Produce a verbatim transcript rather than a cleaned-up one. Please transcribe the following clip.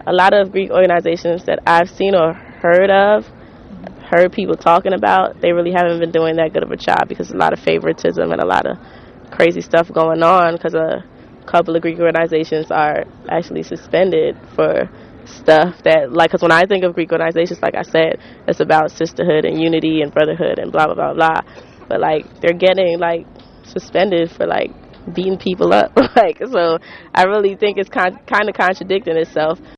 a lot of Greek organizations that I've seen or heard of, heard people talking about, they really haven't been doing that good of a job because a lot of favoritism and a lot of crazy stuff going on because a couple of Greek organizations are actually suspended for stuff that, like, because when I think of Greek organizations, like I said, it's about sisterhood and unity and brotherhood and blah, blah, blah, blah. But, like, they're getting, like, suspended for, like, beating people up. Like, so I really think it's con- kind of contradicting itself.